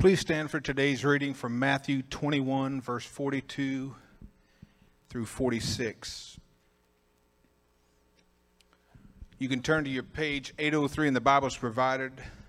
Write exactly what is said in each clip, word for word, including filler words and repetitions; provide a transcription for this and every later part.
Please stand for today's reading from Matthew twenty-one, verse forty-two through forty-six. You can turn to your page eight oh three in the Bibles provided.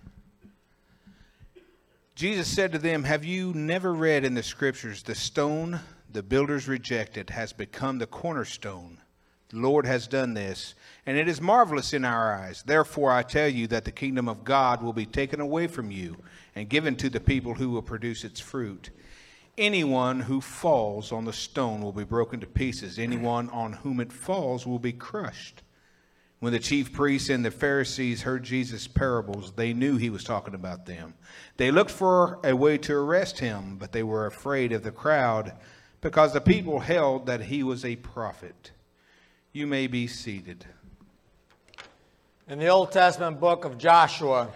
Jesus said to them, "Have you never read in the Scriptures, the stone the builders rejected has become the cornerstone? The Lord has done this, and it is marvelous in our eyes. Therefore I tell you that the kingdom of God will be taken away from you and given to the people who will produce its fruit. Anyone who falls on the stone will be broken to pieces. Anyone on whom it falls will be crushed." When the chief priests and the Pharisees heard Jesus' parables, they knew he was talking about them. They looked for a way to arrest him, but they were afraid of the crowd because the people held that he was a prophet. You may be seated. In the Old Testament book of Joshua,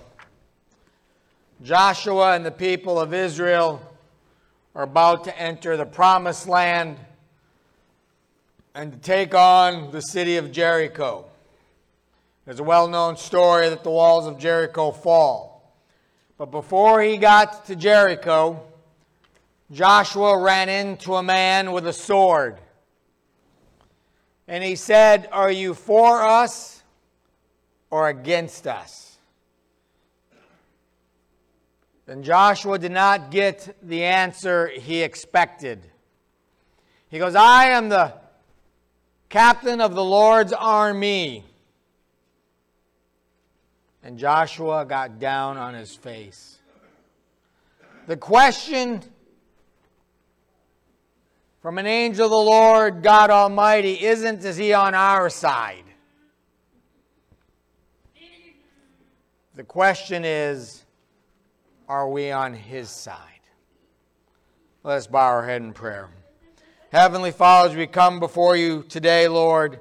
Joshua and the people of Israel are about to enter the promised land and to take on the city of Jericho. There's a well-known story that the walls of Jericho fall. But before he got to Jericho, Joshua ran into a man with a sword. And he said, "Are you for us or against us?" Then Joshua did not get the answer he expected. He goes, "I am the captain of the Lord's army." And Joshua got down on his face. The question from an angel of the Lord, God Almighty, isn't, is he on our side? The question is, are we on his side? Let us bow our head in prayer. Heavenly Father, as we come before you today, Lord,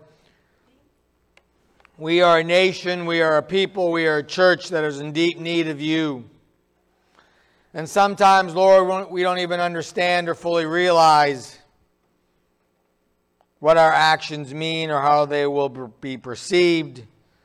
we are a nation, we are a people, we are a church that is in deep need of you. And sometimes, Lord, we don't even understand or fully realize what our actions mean or how they will be perceived.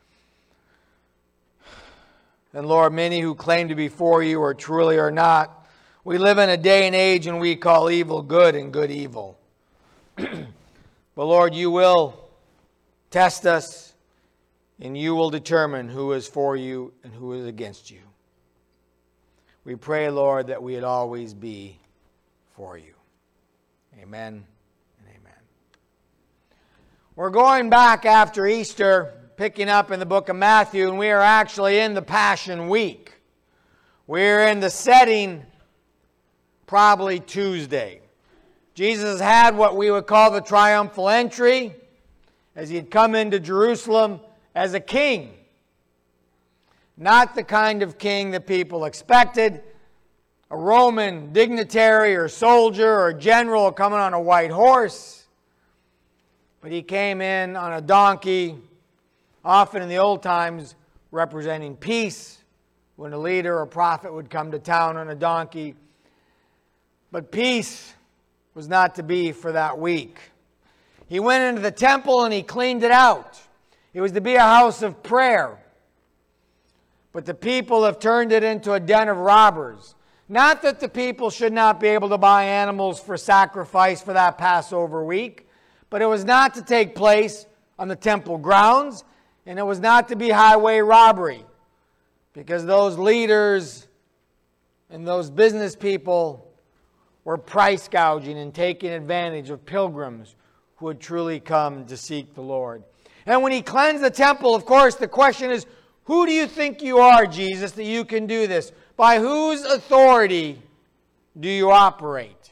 And Lord, many who claim to be for you or truly are not. We live in a day and age and we call evil good and good evil. But Lord, you will test us. And you will determine who is for you and who is against you. We pray, Lord, that we'd always be for you. Amen and amen. We're going back after Easter, picking up in the book of Matthew, and we are actually in the Passion Week. We're in the setting, probably Tuesday. Jesus had what we would call the triumphal entry, as he had come into Jerusalem as a king. Not the kind of king that people expected. A Roman dignitary or soldier or general coming on a white horse. But he came in on a donkey, often in the old times representing peace, when a leader or prophet would come to town on a donkey. But peace was not to be for that week. He went into the temple and he cleaned it out. It was to be a house of prayer. But the people have turned it into a den of robbers. Not that the people should not be able to buy animals for sacrifice for that Passover week, but it was not to take place on the temple grounds, and it was not to be highway robbery, because those leaders and those business people were price gouging and taking advantage of pilgrims who had truly come to seek the Lord. And when he cleansed the temple, of course, the question is, who do you think you are, Jesus, that you can do this? By whose authority do you operate?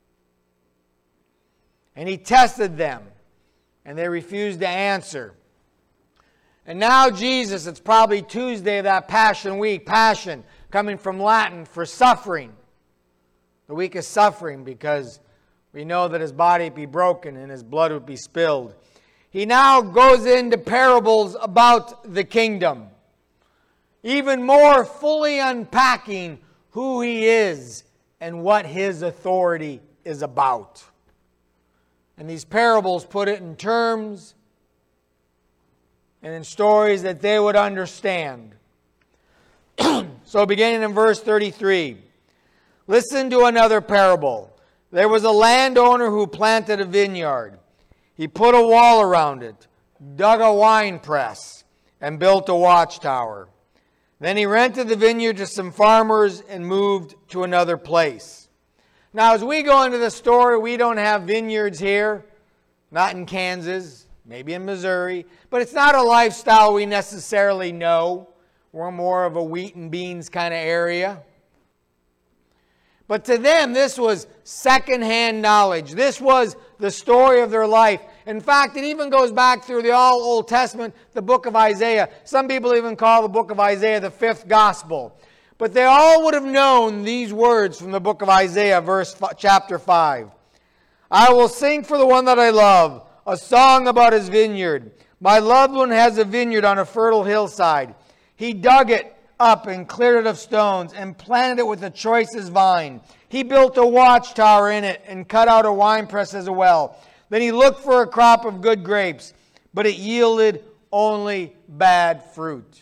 And he tested them, and they refused to answer. And now Jesus, it's probably Tuesday of that Passion Week, passion, coming from Latin for suffering. The week of suffering, because we know that his body would be broken and his blood would be spilled. He now goes into parables about the kingdom, even more fully unpacking who he is and what his authority is about. And these parables put it in terms and in stories that they would understand. So beginning in verse thirty-three, Listen to another parable. There was a landowner who planted a vineyard. He put a wall around it, dug a wine press, and built a watchtower. Then he rented the vineyard to some farmers and moved to another place. Now, as we go into the story, we don't have vineyards here, not in Kansas, maybe in Missouri, but it's not a lifestyle we necessarily know. We're more of a wheat and beans kind of area. But to them, this was secondhand knowledge. This was the story of their life. In fact, it even goes back through the all Old Testament, the book of Isaiah. Some people even call the book of Isaiah the fifth gospel. But they all would have known these words from the book of Isaiah, verse chapter five. I will sing for the one that I love, a song about his vineyard. My loved one has a vineyard on a fertile hillside. He dug it up and cleared it of stones and planted it with the choicest vine. He built a watchtower in it and cut out a winepress as a well. Then he looked for a crop of good grapes, but it yielded only bad fruit.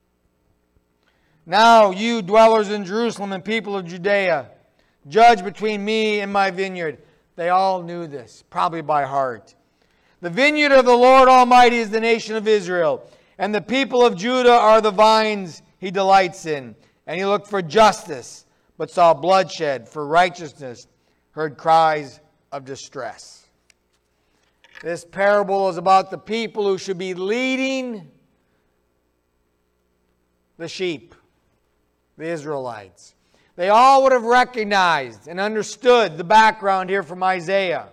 Now you dwellers in Jerusalem and people of Judea, judge between me and my vineyard. They all knew this, probably by heart. The vineyard of the Lord Almighty is the nation of Israel, and the people of Judah are the vines he delights in. And he looked for justice, but saw bloodshed, for righteousness, heard cries of distress. This parable is about the people who should be leading the sheep, the Israelites. They all would have recognized and understood the background here from Isaiah.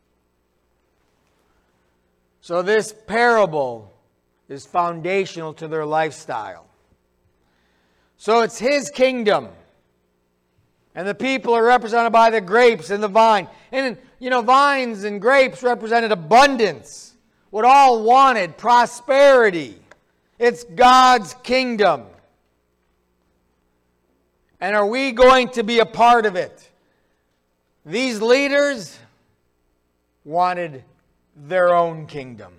So this parable is foundational to their lifestyle. So it's his kingdom. And the people are represented by the grapes and the vine. And, you know, vines and grapes represented abundance. What all wanted, prosperity. It's God's kingdom. And are we going to be a part of it? These leaders wanted their own kingdom.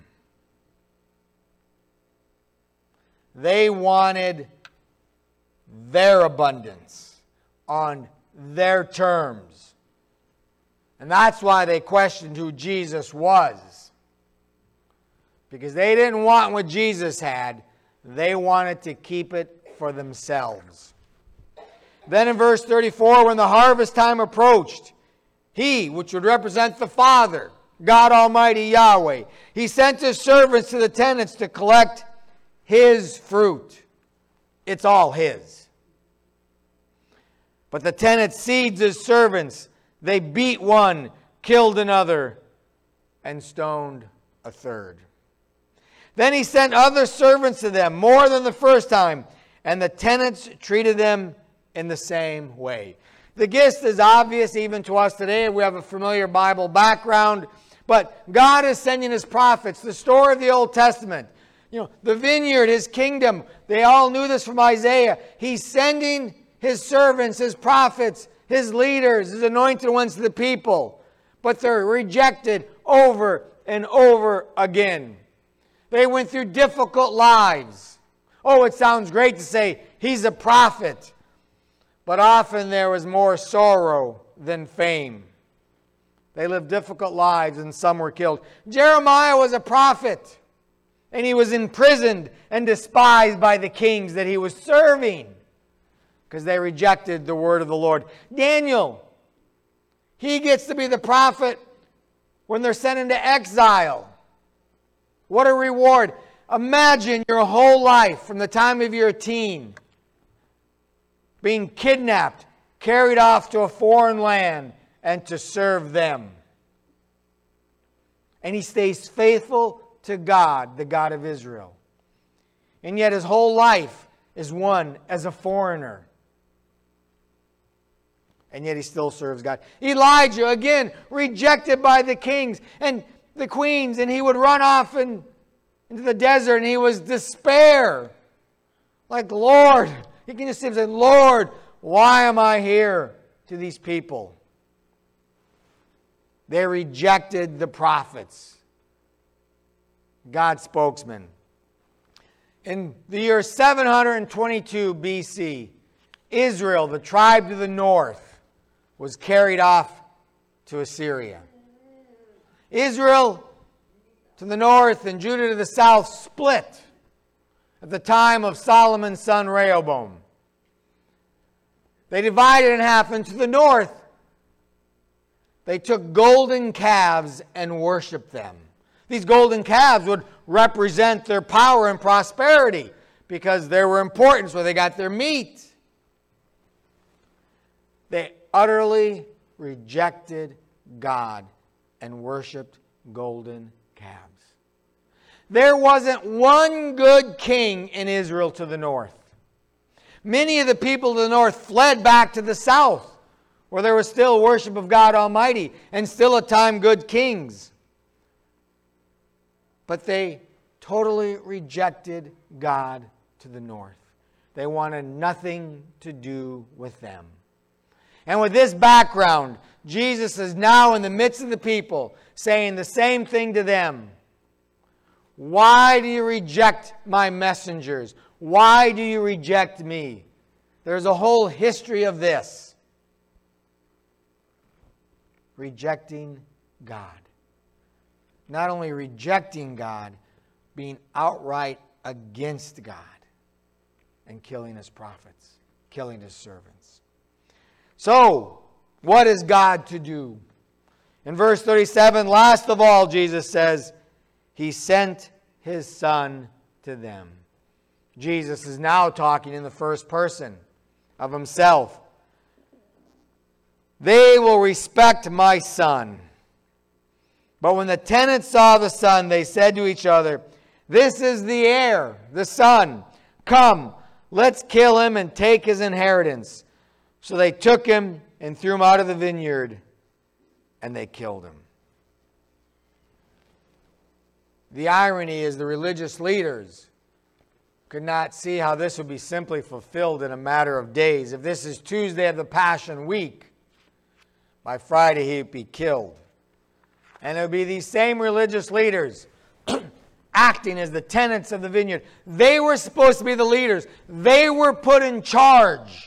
They wanted their abundance on their terms. And that's why they questioned who Jesus was. Because they didn't want what Jesus had. They wanted to keep it for themselves. Then in verse thirty-four, when the harvest time approached, he, which would represent the Father, God Almighty Yahweh, he sent his servants to the tenants to collect his fruit. It's all his. But the tenants seized his servants. They beat one, killed another, and stoned a third. Then he sent other servants to them, more than the first time, and the tenants treated them in the same way. The gist is obvious even to us today. We have a familiar Bible background. But God is sending his prophets. The story of the Old Testament. You know, the vineyard, his kingdom. They all knew this from Isaiah. He's sending his servants, his prophets, his leaders, his anointed ones to the people. But they're rejected over and over again. They went through difficult lives. Oh, it sounds great to say he's a prophet. But often there was more sorrow than fame. They lived difficult lives and some were killed. Jeremiah was a prophet. And he was imprisoned and despised by the kings that he was serving. Because they rejected the word of the Lord. Daniel, he gets to be the prophet when they're sent into exile. What a reward. Imagine your whole life from the time of your teen being kidnapped, carried off to a foreign land, and to serve them. And he stays faithful to God, the God of Israel. And yet his whole life is one as a foreigner. And yet he still serves God. Elijah, again, rejected by the kings and the queens, and he would run off and into the desert, and he was despair. Like, Lord, he can just say, Lord, why am I here to these people? They rejected the prophets, God's spokesman. In the year seven hundred twenty-two B C, Israel, the tribe to the north, was carried off to Assyria. Israel to the north and Judah to the south split at the time of Solomon's son Rehoboam. They divided in half, and to the north they took golden calves and worshipped them. These golden calves would represent their power and prosperity because they were important, so they got their meat. They utterly rejected God and worshipped golden calves. There wasn't one good king in Israel to the north. Many of the people to the north fled back to the south, where there was still worship of God Almighty and still at time good kings. But they totally rejected God to the north. They wanted nothing to do with them. And with this background, Jesus is now in the midst of the people saying the same thing to them. Why do you reject my messengers? Why do you reject me? There's a whole history of this. Rejecting God. Not only rejecting God, being outright against God and killing his prophets, killing his servants. So, what is God to do? In verse thirty-seven, last of all, Jesus says, He sent His Son to them. Jesus is now talking in the first person of Himself. They will respect my Son. But when the tenants saw the Son, they said to each other, This is the heir, the Son. Come, let's kill him and take his inheritance. So they took him and threw him out of the vineyard, and they killed him. The irony is the religious leaders could not see how this would be simply fulfilled in a matter of days. If this is Tuesday of the Passion Week, by Friday he'd be killed. And it would be these same religious leaders acting as the tenants of the vineyard. They were supposed to be the leaders. They were put in charge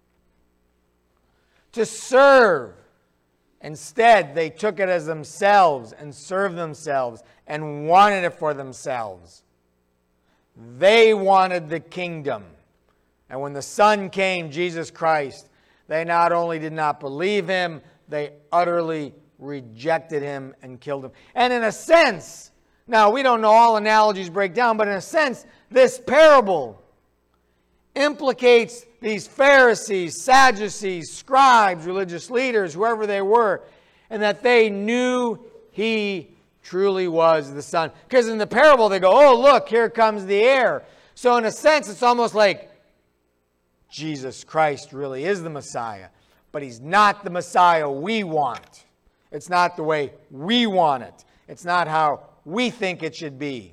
to serve. Instead, they took it as themselves and served themselves and wanted it for themselves. They wanted the kingdom. And when the Son came, Jesus Christ, they not only did not believe him, they utterly rejected him and killed him. And in a sense, now we don't know all analogies break down, but in a sense, this parable implicates these Pharisees, Sadducees, scribes, religious leaders, whoever they were, and that they knew he truly was the Son. Because in the parable they go, oh, look, here comes the heir. So in a sense, it's almost like Jesus Christ really is the Messiah. But he's not the Messiah we want. It's not the way we want it. It's not how we think it should be.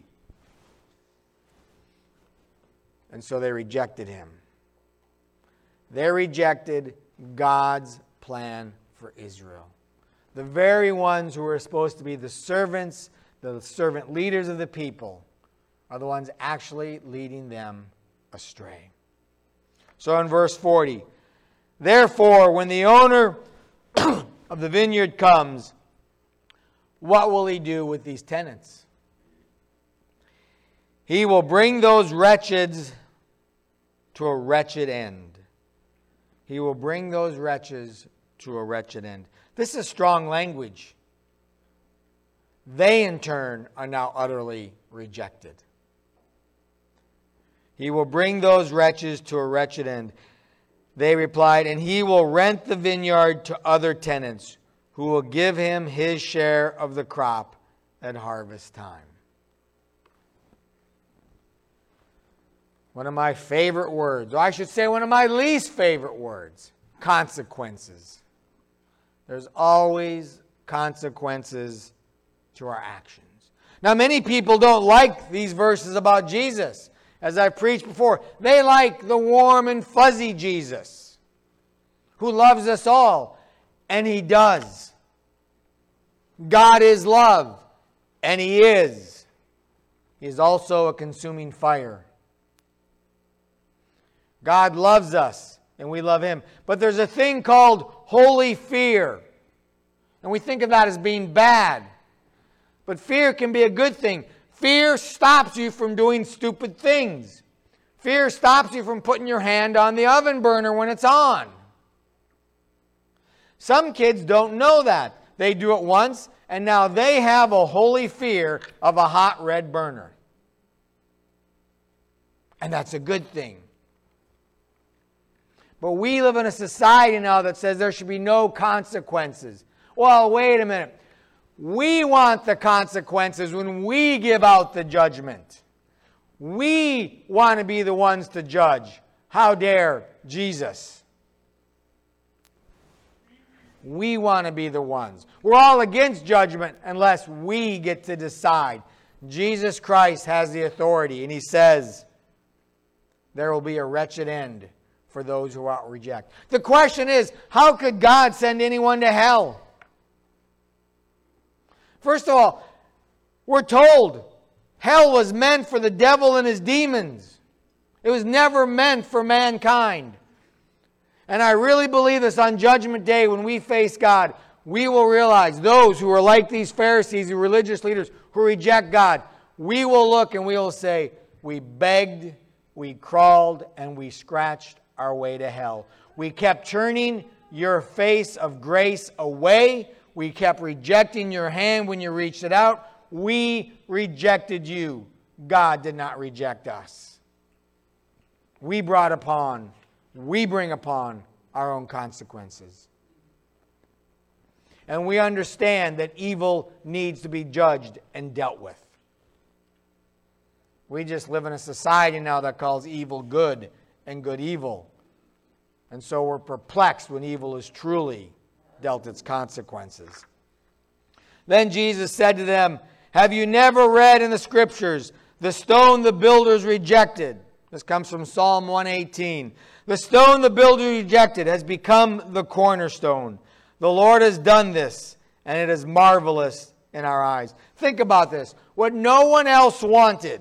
And so they rejected him. They rejected God's plan for Israel. The very ones who were supposed to be the servants, the servant leaders of the people, are the ones actually leading them astray. So in verse forty, therefore, when the owner of the vineyard comes, what will he do with these tenants? He will bring those wretches to a wretched end. He will bring those wretches to a wretched end. This is strong language. They, in turn, are now utterly rejected. He will bring those wretches to a wretched end. They replied, and he will rent the vineyard to other tenants who will give him his share of the crop at harvest time. One of my favorite words, or I should say one of my least favorite words, consequences. There's always consequences to our actions. Now, many people don't like these verses about Jesus. As I've preached before, they like the warm and fuzzy Jesus who loves us all, and he does. God is love, and he is. He is also a consuming fire. God loves us, and we love Him. But there's a thing called holy fear. And we think of that as being bad. But fear can be a good thing. Fear stops you from doing stupid things. Fear stops you from putting your hand on the oven burner when it's on. Some kids don't know that. They do it once, and now they have a holy fear of a hot red burner. And that's a good thing. But we live in a society now that says there should be no consequences. Well, wait a minute. We want the consequences when we give out the judgment. We want to be the ones to judge. How dare Jesus? We want to be the ones. We're all against judgment unless we get to decide. Jesus Christ has the authority, and He says there will be a wretched end for those who ought reject. The question is, how could God send anyone to hell? First of all, we're told hell was meant for the devil and his demons. It was never meant for mankind. And I really believe this on Judgment Day when we face God, we will realize those who are like these Pharisees, the religious leaders who reject God, we will look and we will say, we begged, we crawled, and we scratched our way to hell. We kept turning your face of grace away. We kept rejecting your hand when you reached it out. We rejected you. God did not reject us. We brought upon, we bring upon our own consequences. And we understand that evil needs to be judged and dealt with. We just live in a society now that calls evil good and good evil. And so we're perplexed when evil is truly dealt its consequences. Then Jesus said to them, have you never read in the Scriptures, the stone the builders rejected? This comes from Psalm one eighteen. The stone the builders rejected has become the cornerstone. The Lord has done this, and it is marvelous in our eyes. Think about this. What no one else wanted,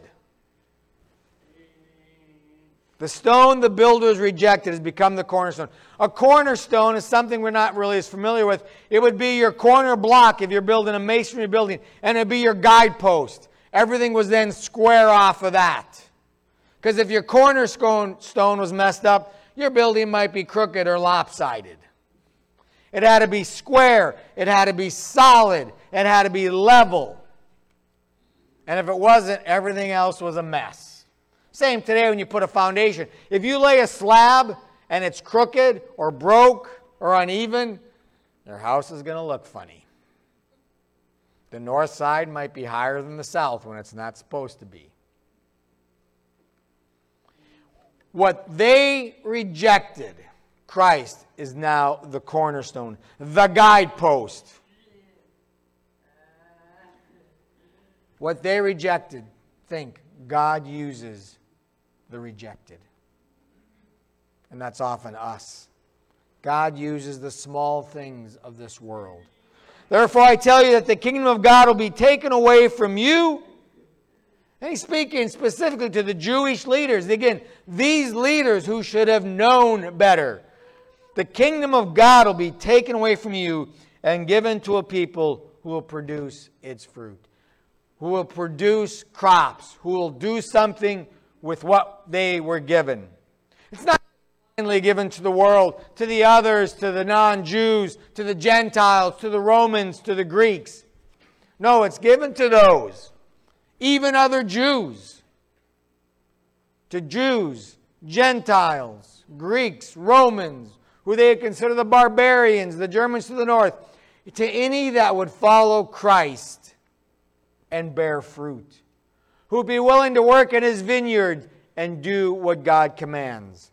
the stone the builders rejected has become the cornerstone. A cornerstone is something we're not really as familiar with. It would be your corner block if you're building a masonry building, and it would be your guidepost. Everything was then square off of that. Because if your cornerstone stone was messed up, your building might be crooked or lopsided. It had to be square. It had to be solid. It had to be level. And if it wasn't, everything else was a mess. Same today when you put a foundation. If you lay a slab and it's crooked or broke or uneven, your house is going to look funny. The north side might be higher than the south when it's not supposed to be. What they rejected, Christ is now the cornerstone, the guidepost. What they rejected, think, God uses the rejected. And that's often us. God uses the small things of this world. Therefore I tell you that the kingdom of God will be taken away from you. And he's speaking specifically to the Jewish leaders. Again, these leaders who should have known better. The kingdom of God will be taken away from you and given to a people who will produce its fruit. Who will produce crops. Who will do something with what they were given. It's not only given to the world, to the others, to the non-Jews, to the Gentiles, to the Romans, to the Greeks. No, it's given to those. Even other Jews. To Jews, Gentiles, Greeks, Romans, who they consider the barbarians, the Germans to the north. To any that would follow Christ and bear fruit. Who would be willing to work in His vineyard and do what God commands.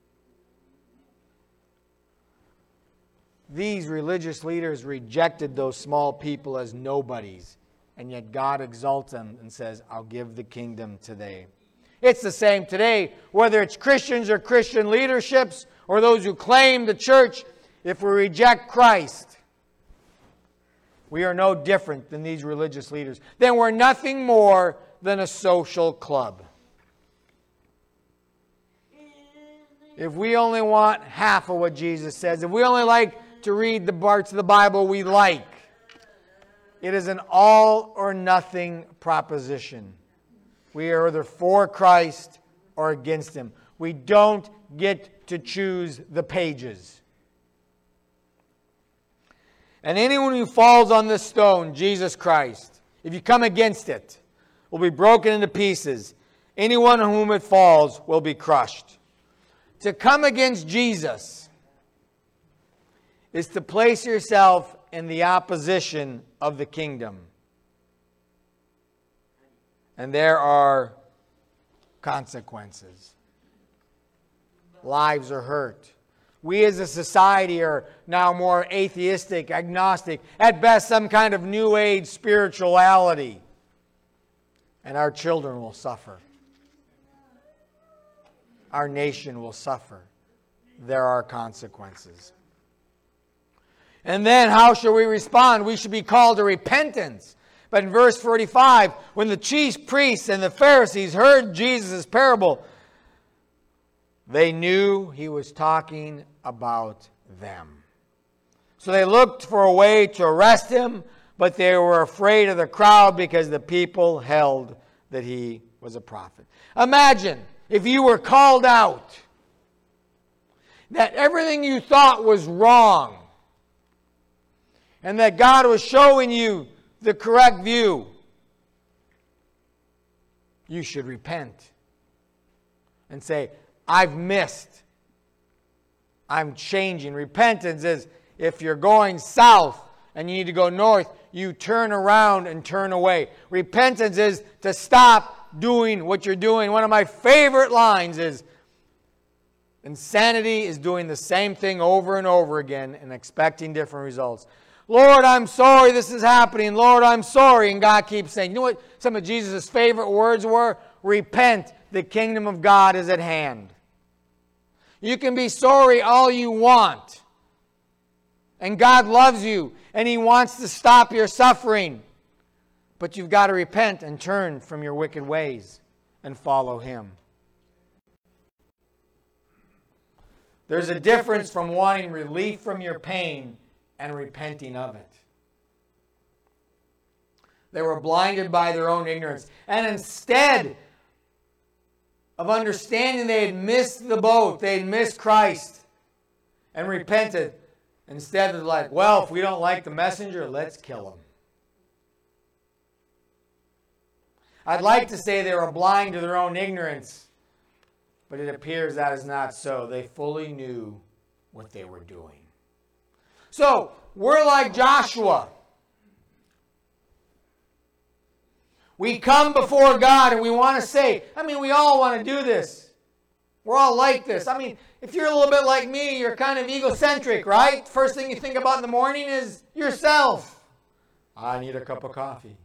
These religious leaders rejected those small people as nobodies. And yet God exalts them and says, I'll give the kingdom today. It's the same today, whether it's Christians or Christian leaderships or those who claim the church. If we reject Christ, we are no different than these religious leaders. Then we're nothing more than a social club. If we only want half of what Jesus says, if we only like to read the parts of the Bible we like, it is an all or nothing proposition. We are either for Christ or against Him. We don't get to choose the pages. And anyone who falls on this stone, Jesus Christ, if you come against it, will be broken into pieces. Anyone on whom it falls will be crushed. To come against Jesus is to place yourself in the opposition of the kingdom. And there are consequences. Lives are hurt. We as a society are now more atheistic, agnostic, at best some kind of new age spirituality. And our children will suffer. Our nation will suffer. There are consequences. And then how shall we respond? We should be called to repentance. But in verse forty-five, when the chief priests and the Pharisees heard Jesus' parable, they knew he was talking about them. So they looked for a way to arrest him, but they were afraid of the crowd because the people held that he was a prophet. Imagine if you were called out, that everything you thought was wrong, and that God was showing you the correct view. You should repent and say, I've missed. I'm changing. Repentance is if you're going south and you need to go north, you turn around and turn away. Repentance is to stop doing what you're doing. One of my favorite lines is, insanity is doing the same thing over and over again and expecting different results. Lord, I'm sorry this is happening. Lord, I'm sorry. And God keeps saying, you know what some of Jesus' favorite words were? Repent, the kingdom of God is at hand. You can be sorry all you want. And God loves you. And He wants to stop your suffering. But you've got to repent and turn from your wicked ways and follow Him. There's a difference from wanting relief from your pain and repenting of it. They were blinded by their own ignorance. And instead of understanding they had missed the boat, they had missed Christ and repented, instead they're like, well, if we don't like the messenger, let's kill him. I'd like to say they were blind to their own ignorance, but it appears that is not so. They fully knew what they were doing. So, we're like Joshua. We come before God and we want to say, I mean, we all want to do this. We're all like this. I mean, if you're a little bit like me, you're kind of egocentric, right? First thing you think about in the morning is yourself. I need a cup of coffee.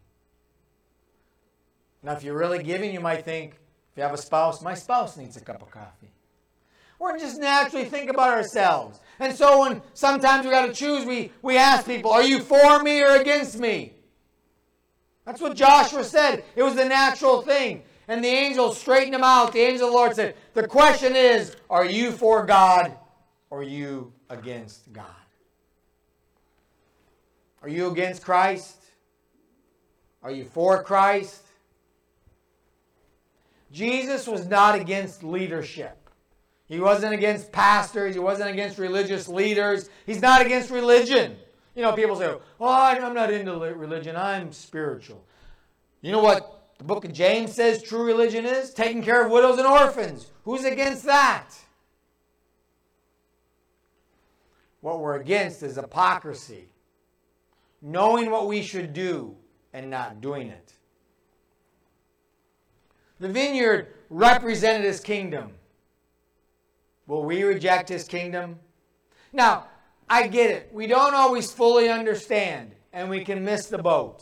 Now, if you're really giving, you might think, if you have a spouse, my spouse needs a cup of coffee. Or just naturally think about ourselves. And so when sometimes we got to choose, we, we ask people, are you for me or against me? That's what Joshua said. It was the natural thing. And the angel straightened him out. The angel of the Lord said, the question is, are you for God or are you against God? Are you against Christ? Are you for Christ? Jesus was not against leadership. He wasn't against pastors. He wasn't against religious leaders. He's not against religion. You know, people say, oh, I'm not into religion. I'm spiritual. You know what the book of James says true religion is? Taking care of widows and orphans. Who's against that? What we're against is hypocrisy. Knowing what we should do and not doing it. The vineyard represented His kingdom. Will we reject His kingdom? Now, I get it. We don't always fully understand, and we can miss the boat.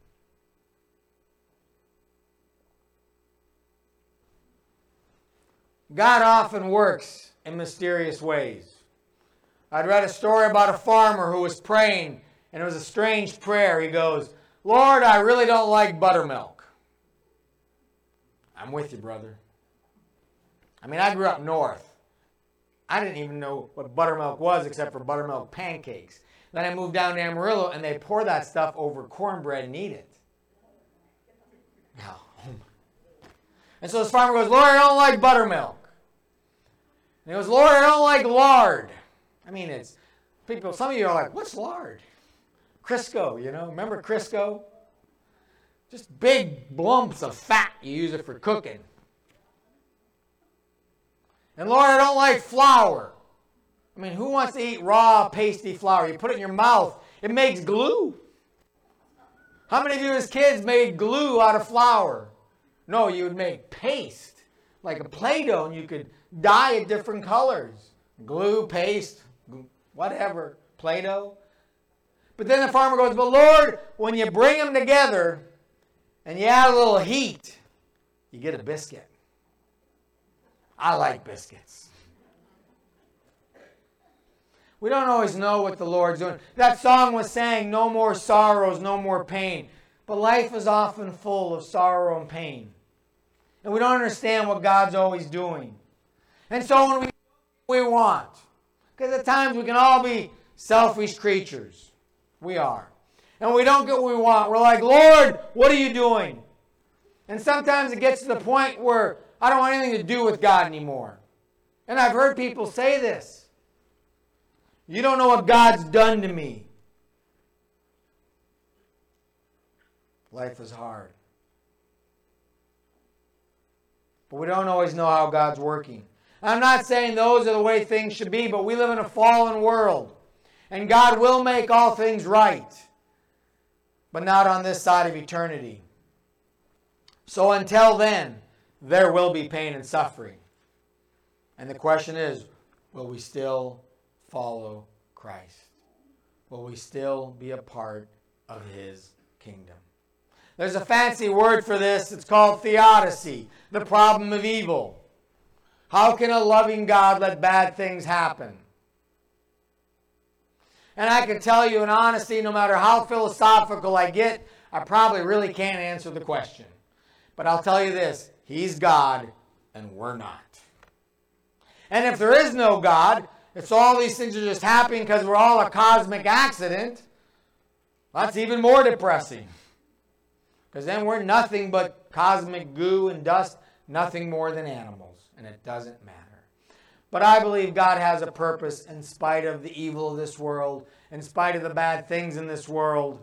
God often works in mysterious ways. I'd read a story about a farmer who was praying, and it was a strange prayer. He goes, Lord, I really don't like buttermilk. I'm with you, brother. I mean, I grew up north. I didn't even know what buttermilk was except for buttermilk pancakes. Then I moved down to Amarillo, and they pour that stuff over cornbread and eat it. No. And so this farmer goes, Lord, I don't like buttermilk. And he goes, Lord, I don't like lard. I mean, it's people. Some of you are like, what's lard? Crisco, you know. Remember Crisco? Just big lumps of fat. You use it for cooking. And Lord, I don't like flour. I mean, who wants to eat raw, pasty flour? You put it in your mouth. It makes glue. How many of you as kids made glue out of flour? No, you would make paste, like a Play-Doh, and you could dye it different colors. Glue, paste, whatever, Play-Doh. But then the farmer goes, but Lord, when you bring them together and you add a little heat, you get a biscuit. I like biscuits. We don't always know what the Lord's doing. That song was saying, no more sorrows, no more pain. But life is often full of sorrow and pain. And we don't understand what God's always doing. And so when we do what we want, because at times we can all be selfish creatures. We are. And we don't get what we want. We're like, Lord, what are you doing? And sometimes it gets to the point where I don't want anything to do with God anymore. And I've heard people say this. You don't know what God's done to me. Life is hard. But we don't always know how God's working. I'm not saying those are the way things should be, but we live in a fallen world. And God will make all things right. But not on this side of eternity. So until then, there will be pain and suffering. And the question is, will we still follow Christ? Will we still be a part of his kingdom? There's a fancy word for this. It's called theodicy, the problem of evil. How can a loving God let bad things happen? And I can tell you in honesty, no matter how philosophical I get, I probably really can't answer the question. But I'll tell you this, he's God and we're not. And if there is no God, if all these things are just happening because we're all a cosmic accident, that's even more depressing. Because then we're nothing but cosmic goo and dust, nothing more than animals. And it doesn't matter. But I believe God has a purpose in spite of the evil of this world, in spite of the bad things in this world.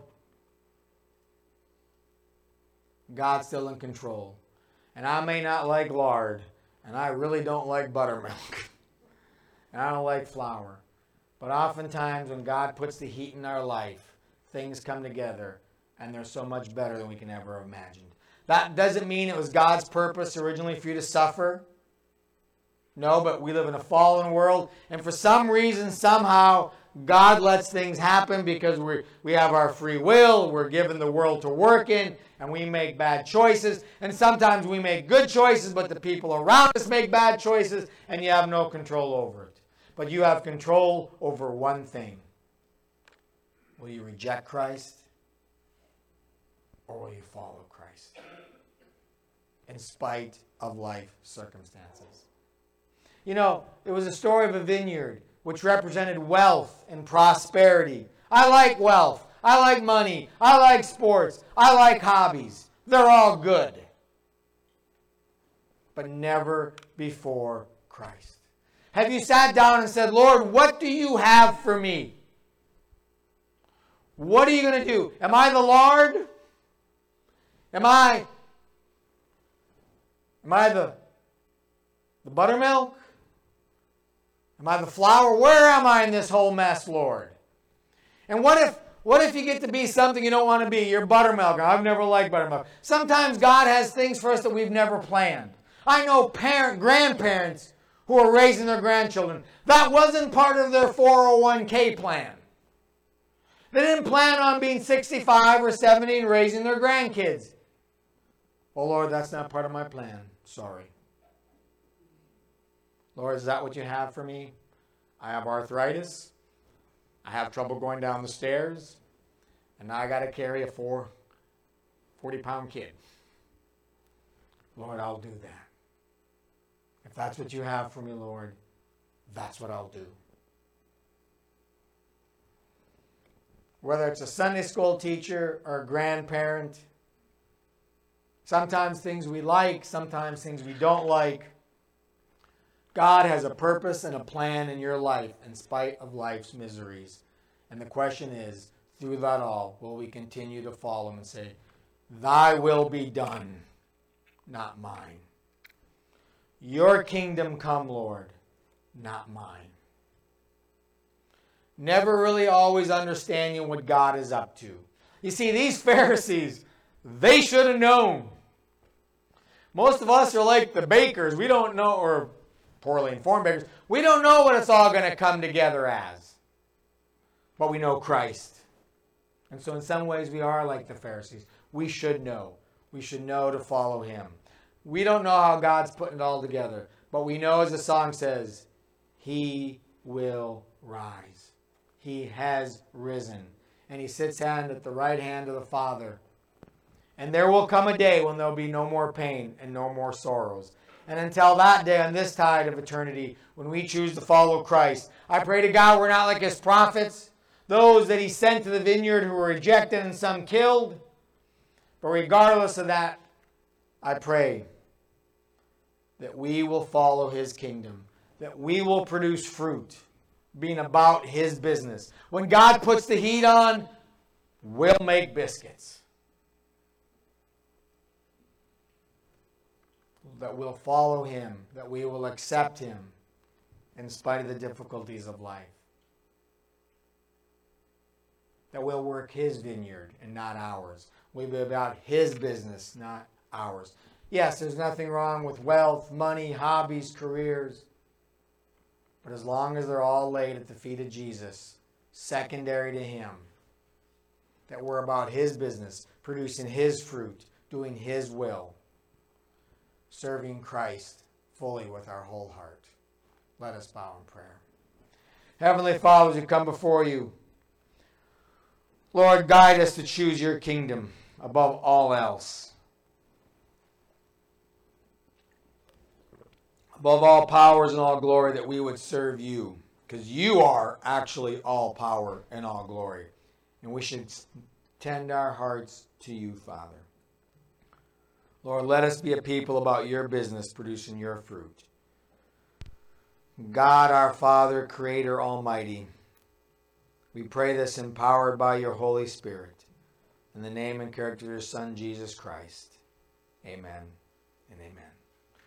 God's still in control. And I may not like lard, and I really don't like buttermilk, and I don't like flour. But oftentimes when God puts the heat in our life, things come together, and they're so much better than we can ever have imagined. That doesn't mean it was God's purpose originally for you to suffer. No, but we live in a fallen world, and for some reason, somehow, God lets things happen because we we have our free will, we're given the world to work in, and we make bad choices. And sometimes we make good choices, but the people around us make bad choices, and you have no control over it. But you have control over one thing. Will you reject Christ, or will you follow Christ? In spite of life circumstances. You know, it was a story of a vineyard which represented wealth and prosperity. I like wealth. I like money. I like sports. I like hobbies. They're all good. But never before Christ. Have you sat down and said, Lord, what do you have for me? What are you going to do? Am I the lard? Am I, am I the, the buttermilk? Am I the flour? Where am I in this whole mess, Lord? And what if what if you get to be something you don't want to be? You're buttermilk. I've never liked buttermilk. Sometimes God has things for us that we've never planned. I know parent, grandparents who are raising their grandchildren. That wasn't part of their four oh one k plan. They didn't plan on being sixty-five or seventy and raising their grandkids. Oh, Lord, that's not part of my plan. Sorry. Lord, is that what you have for me? I have arthritis. I have trouble going down the stairs. And now I got to carry a four, forty-pound kid. Lord, I'll do that. If that's what you have for me, Lord, that's what I'll do. Whether it's a Sunday school teacher or a grandparent, sometimes things we like, sometimes things we don't like. God has a purpose and a plan in your life in spite of life's miseries. And the question is, through that all, will we continue to follow him and say, thy will be done, not mine. Your kingdom come, Lord, not mine. Never really always understanding what God is up to. You see, these Pharisees, they should have known. Most of us are like the bakers. We don't know, or poorly informed bakers. We don't know what it's all going to come together as. But we know Christ. And so in some ways we are like the Pharisees. We should know. We should know to follow him. We don't know how God's putting it all together. But we know, as the song says, he will rise. He has risen. And he sits hand at the right hand of the Father. And there will come a day when there will be no more pain and no more sorrows. And until that day, on this tide of eternity, when we choose to follow Christ, I pray to God we're not like his prophets, those that he sent to the vineyard who were rejected and some killed. But regardless of that, I pray that we will follow his kingdom, that we will produce fruit, being about his business. When God puts the heat on, we'll make biscuits. That we'll follow him, that we will accept him in spite of the difficulties of life. That we'll work his vineyard and not ours. We'll be about his business, not ours. Yes, there's nothing wrong with wealth, money, hobbies, careers. But as long as they're all laid at the feet of Jesus, secondary to him, that we're about his business, producing his fruit, doing his will, serving Christ fully with our whole heart. Let us bow in prayer. Heavenly Father, as we come before you, Lord, guide us to choose your kingdom above all else. Above all powers and all glory, that we would serve you, because you are actually all power and all glory. And we should tend our hearts to you, Father. Lord, let us be a people about your business, producing your fruit. God, our Father, Creator Almighty, we pray this empowered by your Holy Spirit. In the name and character of your Son, Jesus Christ. Amen and amen.